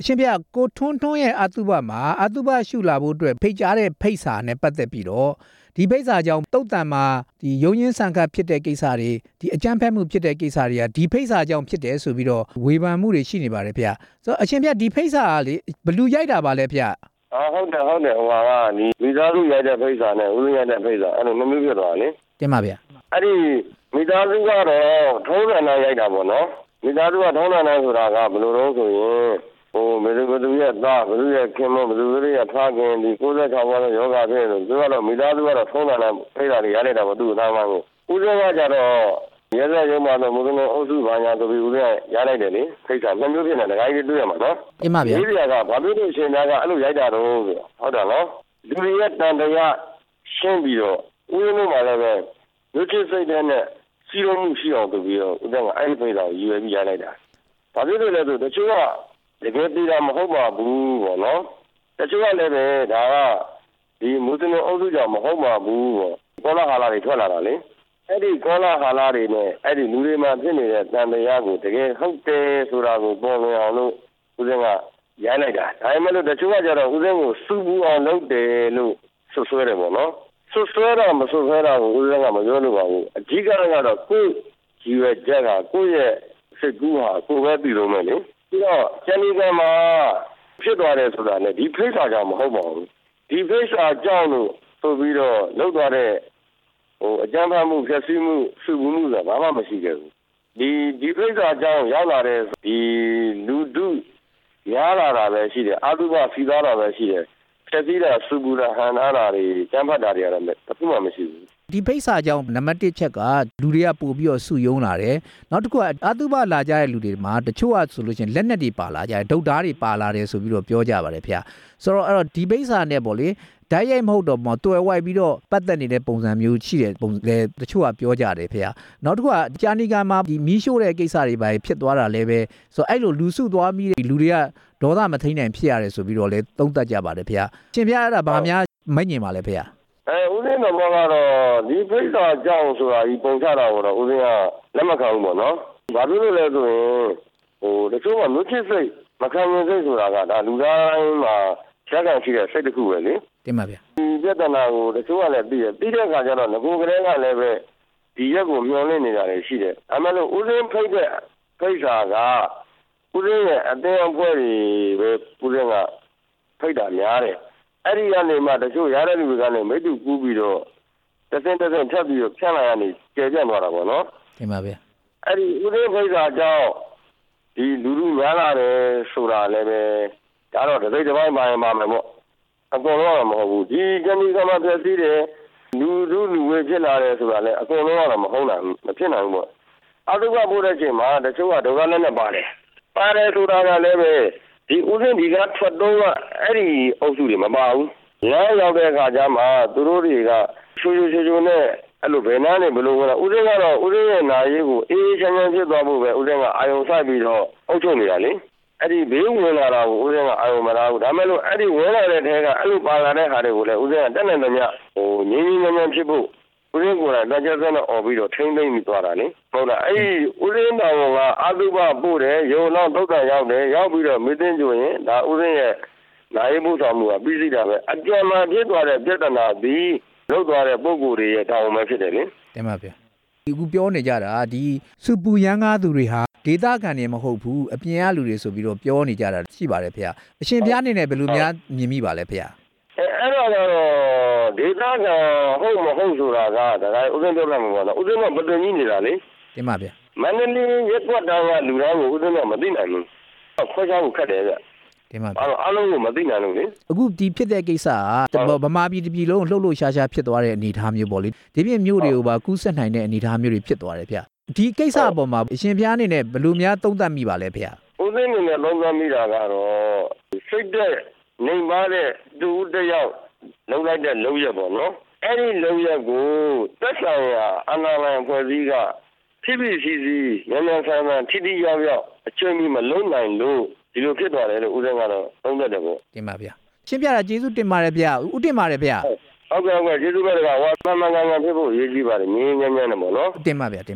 အရှင်ပြကိုထွန်းထွန်းရဲ့အတုပမှာအတုပရှုလာဖို့အတွက်ဖိတ်ကြားတဲ့ဖိတ်စာနဲ့ပတ်သက်ပြီးတော့ဒီဖိတ်စာကြောင့်တုတ်တန်မှာဒီရုံရင်းဆန်ခတ်ဖြစ်တဲ့ကိစ္စတွေဒီအကြမ်းဖက်မှုဖြစ်တဲ့ကိစ္စတွေကဒီဖိတ်စာကြောင့်ဖြစ်တယ်ဆိုပြီးတော့ဝေဖန်မှုတွေရှိနေပါတယ်ဗျဆိုတော့အရှင်ပြဒီဖိတ်စာကလေဘလူရိုက်တာပါလဲဗျဟုတ်တယ်ဟိုကဒီမိသားစုရိုက်တဲ့ဖိတ်စာနဲ့ဦးရင်းရိုက်တဲ့ဖိတ်စာအဲ့လိုနှမျိုးဖြစ်သွားလေတင်ပါဗျအဲ့ဒီမိသားစုကတော့ထုံးစံတိုင်းရိုက်တာပေါ့နော်မိသားစုကထုံးစံတိုင်းဆိုတာကဘယ်လိုတော့ဆိုရင်ဘယ်သူရဲ့သားဘယ်သူရဲ့ခင်မဘယ်သူရဲ့ဖခင်ဒီ96ဘောလုံးယောဂဖြစ်လို့သူကတော့မိသားစုကတော့ထုံးစံတိုင်းဖိတ်စာတွေရလိုက်တာပေါ့သူ့သားမကိုဦးစင်းကကြတော့ရဲစက်ရုံမှာတော့မုန်းလုံးအုပ်စုဘာညာဆိုပြီးဦးစင်းရလိုက်တယ်လေဖိတ်စာနှမျိုးဖြစ်နေတခါကြီးတွေ့ရမှာနော်တင်ပါဗျဒီပြကဘာဖြစ်လို့ရှင်သားကအဲ့လိုရိုက်တာတော့ဆိုဟုတ်တယ်နော်လူတွေရဲ့တန်တရားရှင်းပြီးတော့ဦးရင်းတို့မှလည်းပဲလူချင်းစိတ်နဲ့စီရုံမှုရှိအောင်ဆိုပြီးတော့ဦးစင်းကအဲ့ဒီဖိတ်စာကိုရည်ရွယ်ပြီးရလိုက်တာဘာဖြစ်လို့လဲဆိုတချို့ကတကယ်တည်တာမဟုတ်ပါဘူးပေါ့နော်တချို့ကလည်းပဲဒါကဒီမွတ်စလင်အုပ်စုကြောင့်မဟုတ်ပါဘူးပေါ့ကောလာဟာလာတွေထွက်လာတာလေအဲ့ဒီကောလာဟာလာတွေနဲ့အဲ့ဒီလူတွေမှာဖြစ်နေတဲ့တန်တရားကိုတကယ်ဟုတ်တယ်ဆိုတာကိုပေါ်လွင်အောင်လို့ဦးစင်းကရိုက်လိုက်တာဒါပေမဲ့လို့တချို့ကကြတော့ဦးစင်းကိုစူပူအောင်လုပ်တယ်လို့ဆွဆွဲတယ်ပေါ့နော်ဆွဆွဲတော့မဆွဆွဲတာကိုဦးစင်းကမပြောလို့ပါဘူးအဓိကကတော့ကိုယ့်ရည်ရွယ်ချက်ကကိုယ့်ရဲ့စိတ်ကူးဟာကိုယ်ပဲပြီးလို့မယ်လေပြီးတော့ကျန်ဒီကမှာဖြစ်သွားတယ်ဆိုတာနဲ့ဒီဖိတ်စာကြောင့်မဟုတ်ပါဘူးဒီဖိတ်စာကြောင့်လို့ဆိုပြီးတော့လောက်သွားတဲ့အကြမ်းဖက်မှုဖျက်ဆီးမှုစုပူမှုဆိုတာဘာမှမရှိခဲ့ဘူးဒီဖိတ်စာကြောင့်ရောက်လာတဲ့ဒီလူထုရားလာတာပဲရှိတယ်အတုပစီသားတာပဲရှိတယ်ဖျက်ဆီးတာစုပူတာဟန်နာတာတွေကြမ်းဖက်တာတွေကတော့တခုမှမရှိဘူးဒီဖိတ်စာကြောင့်နံပါတ်1ချက်ကလူတွေကပို့ပြီးတော့စုယုံလာတယ်နောက်တစ်ခုကအတုပလာကြတဲ့လူတွေမှာတချို့ကဆိုလို့ချင်းလက်နက်တွေပါလာကြတယ်ဒုတ်ဓာတ်တွေပါလာတယ်ဆိုပြီးတော့ပြောကြပါတယ်ဖေဆိုတော့အဲ့တော့ဒီဖိတ်စာနဲ့ပေါ့လေဓာတ်ရိုက်မဟုတ်တော့မှတွယ်ဝိုက်ပြီးတော့ပတ်သက်နေတဲ့ပုံစံမျိုးရှိတယ်ပုံလေတချို့ကပြောကြတယ်ဖေနောက်တစ်ခုကကြာနီကာမှာဒီမီးရှို့တဲ့ကိစ္စတွေပဲဖြစ်သွားတာလည်းပဲဆိုတော့အဲ့လိုလူစုသွားပြီးလူတွေကဒေါသမထိန်နိုင်ဖြစ်ရတယ်ဆိုပြီးတော့လေသုံးသပ်ကြပါတယ်ဖေရှင်ဖေအဲ့ဒါဘာများမိတ်ညင်ပါလဲဖေဦးစင်းတော်ကတော့ဒီဖိတ်စာကြောင့်ဆိုတာဒီပုံချတာကိုတော့ဦးစင်းကလက်မခံဘူးပေါ့နော်။ဘာဖြစ်လို့လဲဆိုရင်တချို့ကမျိုးချစ်စိတ်မခံရင်စိတ်ဆိုတာကဒါလူတိုင်းမှာချက်ကန်ရှိတဲ့စိတ်တစ်ခုပဲလေ။တင်ပါဗျာ။ဒီပြဿနာကိုတချို့ကလည်းသိတယ်။သိတဲ့အခါကျတော့ငကိုကလေးကလည်းပဲဒီရက်ကိုမျှော်လင့်နေတာတွေရှိတယ်။အမှန်လို့ဦးစင်းဖိတ်တဲ့ဖိတ်စာကဦးစင်းရဲ့အတင်းအဖွဲတွေပဲဦးစင်းကဖိတ်တာများတယ်။အဲ့ဒီကနေမှတချို့ရတဲ့လူတွေကနေမိတ္တူကူးပြီးတော့တစင်းထပ်ပြီးတော့ဖြန့်လာရနေကျေပြန့်သွားတာပေါ့နော်တင်ပါဗျအဲ့ဒီဦးသိန်းဖိတ်စာကြောင့်ဒီလူလူများလာတယ်ဆိုတာလည်းပဲဒါတော့တစ်စိတ်တစ်ပိုင်းပါရင်ပါမယ်ပေါ့အကုန်လုံးတော့မဟုတ်ဘူးဒီကဏီကမှပြည့်စည်တယ်လူဝေဖြစ်လာတယ်ဆိုတာလည်းအကုန်လုံးတော့မဟုတ်နိုင်ဘူးမဖြစ်နိုင်ဘူးပေါ့အတုကပို့တဲ့အချိန်မှာတချို့ကဒုက္ခနဲ့ပါတယ်ဆိုတာကလည်းပဲဒီဦးသိန်းဒီကထွက်တော့အဲ့ဒီအုပ်စုတွေမပါဘူးရရောက်တဲ့အခါကျမှသူတို့တွေကချိုနဲ့အဲ့လိုဘယ်နာနဲ့ဘယ်လိုဝင်လာဦးစင်းကတော့ဦးစင်းရဲ့နာရေးကိုအေးချမ်းဖြစ်သွားဖို့ပဲဦးစင်းကအာယုံစိုက်ပြီးတော့အုပ်ချုပ်နေတာလေအဲ့ဒီဘေးဝင်လာတာကိုဦးစင်းကအာယုံမလာဘူးဒါမဲ့လို့အဲ့ဒီဝင်လာတဲ့ထဲကအဲ့လိုပါလာတဲ့ဟာတွေကိုလည်းဦးစင်းကတက်နေတယ်ညငင်းဖြစ်ဖို့ဦးစင်းကလည်းကြက်စက်နဲ့អော်ပြီးတော့ထိမ့်ပြီးသွားတာလေဟုတ်လားအဲ့ဒီဦးစင်းတော်ကအတုပပို့တယ်ရုံတော့တုတ်တန်ရောက်တယ်ရောက်ပြီးတော့မင်းသိန်းကျရင်ဒါဦးစင်းရဲ့နာရေးမှုဆောင်မှုကပြီးစီးတာပဲအကြံမှဖြစ်သွားတဲ့ပြဿနာဒီလောက်သွားတဲ့ပုံကိုယ်တွေရဲ့တောင်းမှဖြစ်တယ်လေတင်ပါဗျာဒီခုပြောနေကြတာဒီစုပူရန်ကားသူတွေဟာဒေသခံတွေမဟုတ်ဘူးအပြင်ကလူတွေဆိုပြီးတော့ပြောနေကြတာရှိပါတယ်ဖေအရှင်ပြားအနေနဲ့ဘယ်လိုများမြင်မိပါလဲဖေအဲ့တော့ဒေသခံဟုတ်မဟုတ်ဆိုတာကဒါကဥစဉ်ပြောပြမှာပေါ့နော်ဥစဉ်ကဘယ်လိုကြီးနေတာလေတင်ပါဗျာမန္တလေးရက်ွက်တောင်ကလူတိုင်းကိုဥစဉ်ကမသိနိုင်ဘူးခွဲခြားဖို့ခက်တယ်ဗျတင်ပါအားလုံးကိုမသိနိုင်လို့လေအခုဒီဖြစ်တဲ့ကိစ္စကဗမာပြည်တစ်ပြည်လုံးလှုပ်လှုပ်ရှားရှားဖြစ်သွားတဲ့အနေအထားမျိုးပေါ့လေဒီပြမျိုးတွေကိုပါကူးဆက်နိုင်တဲ့အနေအထားမျိုးတွေဖြစ်သွားတယ်ဗျဒီကိစ္စအပေါ်မှာအရှင်ဖျားအနေနဲ့ဘယ်လိုများသုံးသပ်မိပါလဲဗျဦးသိန်းအနေနဲ့သုံးသပ်မိတာကတော့စိတ်တဲ့နေပါတဲ့သူတယောက်လုံလိုက်တဲ့လုံရက်ပေါ့နော်အဲ့ဒီလုံရက်ကိုသက်ဆိုင်ရာအနာဂတ်အဖွဲ့အစည်းကဖြစ်စီမြန်ဆန်ထိရောက်အချိန်မီမလုံးနိုင်လို့ဒီလိုဖြစ်သွားတယ်လို့ဦးစင်းကတော့သုံးသပ်တယ်ပေါ့တင်ပါဗျာရှင်းပြတာကျေးဇူးတင်ပါတယ်ဗျာဦးတင်ပါတယ်ဗျာဟုတ်ကဲ့ကျေးဇူးပဲတကားဟောမှန်ကန်ဖြစ်ဖို့အရေးကြီးပါတယ်ငင်းနဲ့ပေါ့နော်တင်ပါဗျာ